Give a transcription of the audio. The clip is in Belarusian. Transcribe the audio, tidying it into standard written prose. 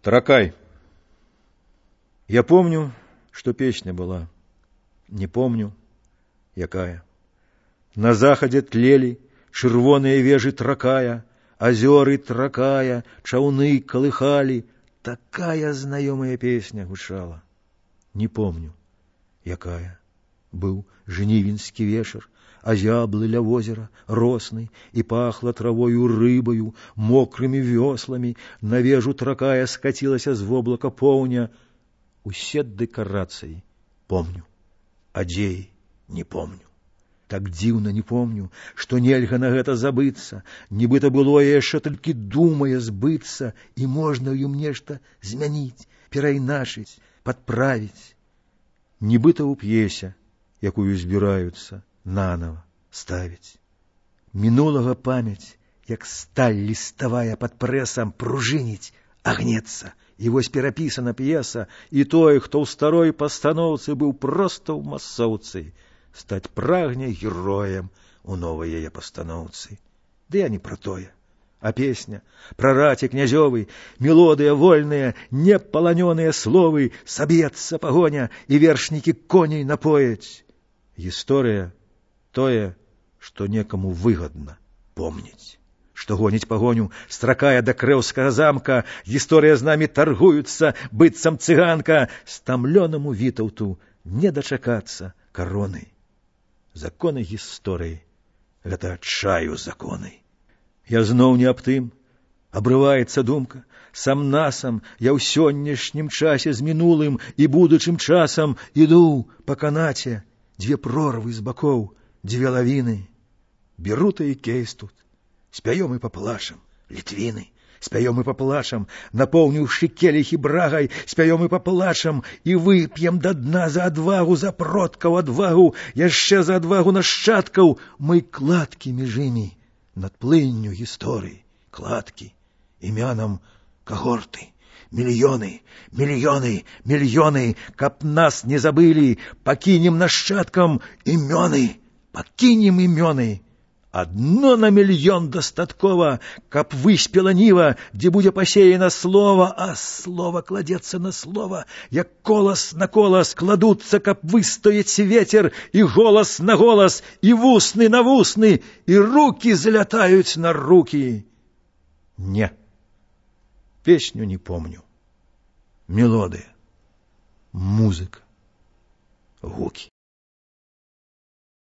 Таракай. Я помню, что песня была. Не помню, якая. На заходе тлели чырвоныя вежы Тракая, азёры Тракая, чаўны колыхали. Такая знаёмая песня гучала. Не помню, якая. Быў жнівеньскі вечар, азяблы ля возера, росны, і пахла травою рыбаю, мокрымі вёсламі. На вежу Тракая скацілася з воблака поўня. Усе дэкарацыі помню, а дзеі не помню. Так дзіўна не помню, што нельга на гэта забыцца, нібыта былое яшчэ толькі думае збыцца, і можна ў ім нешта змяніць, перайначыць, падправіць. Нібыта ў п'есе, якую збіраюцца нанова ставіць. Мінулага памяць, як сталь ліставая пад прэсам, пружыніць, агнецца. І вось перапісана п'еса, і той, хто ў старой пастаноўцы быў проста ў масоўцы, стаць прагне героем у новай яе пастаноўцы. Ды я не пра тое, а песня пра раці князёвы, мелодыя вольныя, непаланёныя словы, саб'ецца пагоня, і вершнікі коней напояць. Гісторыя тое, што некаму выгадна помніць. Што гоніць пагоню Стракая да крэўскага замка, гісторыя з намі таргуюцца, быццам цыганка, стамлёнаму Вітаўту не дачакацца кароны. Законы гісторыі — гэта чаю законы. Я зноў не аб тым, абрываецца думка. Сам-насам я ў сённяшнім часе з мінулым і будучым часам іду па канаце. Дзве прорвы з бакоў, дзве лавіны. Берута і кейс тут. Спяём і паплачам, літвіны. Спяём і паплачам, напоўніўшы келіхі брагай. Спяём і паплачам, і вып'ем да дна за адвагу, за продкаў адвагу, яшчэ за адвагу нашчадкаў. Мы кладкі між імі над плынню гісторыі. Кладкі імянам кагорты. Мільёны, мільёны, мільёны, каб нас не забылі, пакінем нашчадкам імёны, пакінем імёны. Адно на мільён дастаткова, каб выспела ніва, дзе будзе пасеяна слова, а слова кладзецца на слова, як колас на колас кладуцца, каб выстаяць ветер, і голас на голас, і вусны на вусны, і рукі залятаюць на рукі. Не, песню не помню. Мелодыя, музыка, гукі.